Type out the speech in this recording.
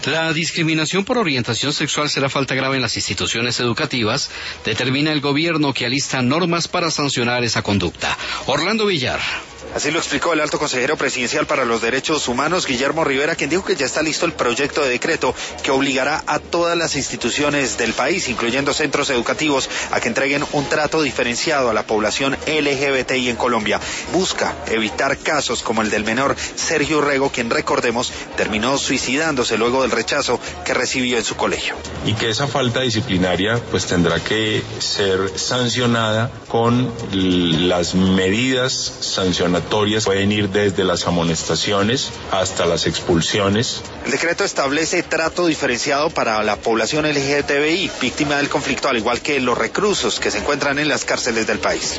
La discriminación por orientación sexual será falta grave en las instituciones educativas, determina el gobierno que alista normas para sancionar esa conducta. Orlando Villar. Así lo explicó el alto consejero presidencial para los derechos humanos, Guillermo Rivera, quien dijo que ya está listo el proyecto de decreto que obligará a todas las instituciones del país, incluyendo centros educativos, a que entreguen un trato diferenciado a la población LGBTI en Colombia. Busca evitar casos como el del menor Sergio Urrego, quien, recordemos, terminó suicidándose luego del rechazo que recibió en su colegio. Y que esa falta disciplinaria pues tendrá que ser sancionada con las medidas sancionatorias. Pueden ir desde las amonestaciones hasta las expulsiones. El decreto establece trato diferenciado para la población LGTBI, víctima del conflicto, al igual que los reclusos que se encuentran en las cárceles del país.